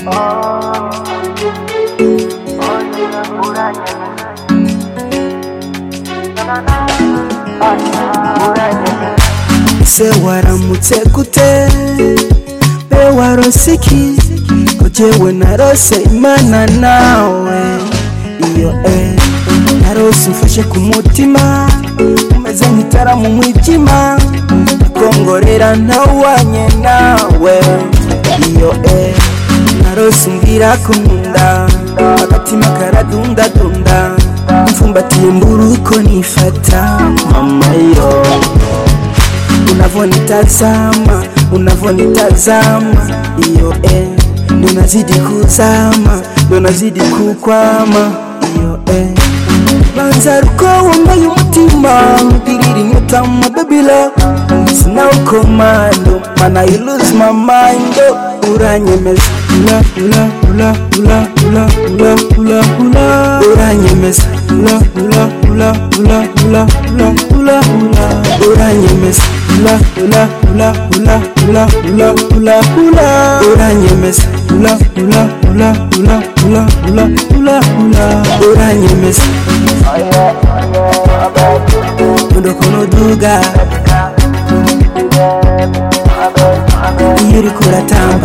Se waramutse gute be warosiki Ojewe narose imana nawe iyo narose umfashe ku mutima umeze nk'itara mu mwijima kongorera ntawanye nawe iyo narose umbwira kunkunda agatima karadunda dunda mfumbatiye mburuko nifata mama yo unavonitazama iyo ndonazidi kuzama ndonazidi kukwama iyo banza ruko wambaye umutima mudirira inyota mu baby love sinawukomando mana you lose my mind uranyemeza uranyemeza uranyemeza uranyemeza uranyemeza ndokono duga iri kuratamba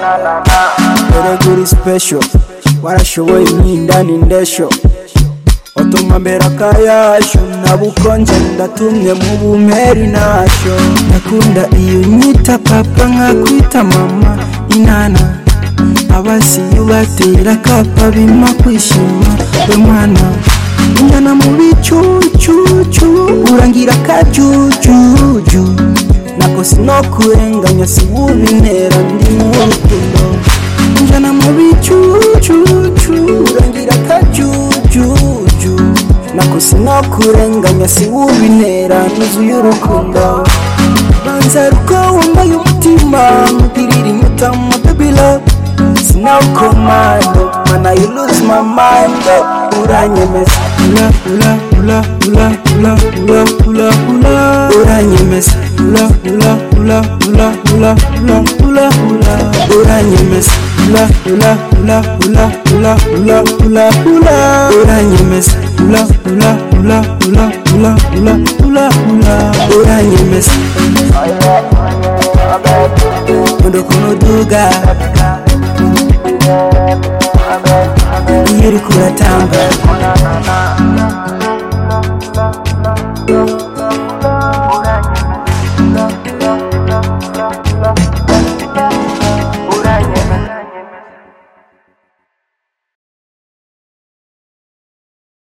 uri special warashoboye imyindani ndesho otuma mbera kayasho nabukonje ndatumye mu bumeri nasho nakunda iyo nyita papa nkakwita mama inana abasi yubatera kapa bima kwishima we mwana ingana mu bicucucu urangira kajujuju nako sinokurenganya siwubintera ndi mu rukundo ingana mu bicucucu urangira kajujuju nako sinokurenganya siwubintera nuzuye urukundo banza ruko wambaye umutima mudirira inyota mu baby love sinawukomando mana you lose my mind uranyemeza uranyemeza uranyemeza uranyemeza uranyemeza ndokono duga iri kuratamba